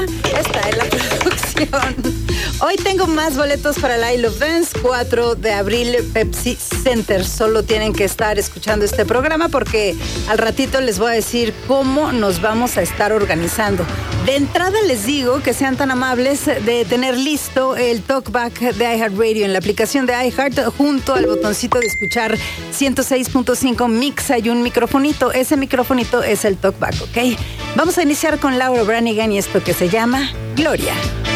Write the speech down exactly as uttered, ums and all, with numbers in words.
Está en la producción. Hoy tengo más boletos para el I Love Dance, cuatro de abril, Pepsi Center. Solo tienen que estar escuchando este programa porque al ratito les voy a decir cómo nos vamos a estar organizando. De entrada les digo que sean tan amables de tener listo el talkback de iHeartRadio en la aplicación de iHeart junto al botoncito de escuchar ciento seis punto cinco Mix. Hay un microfonito, ese microfonito es el talkback, ¿ok? Vamos a iniciar con Laura Branigan y esto que se llama Gloria.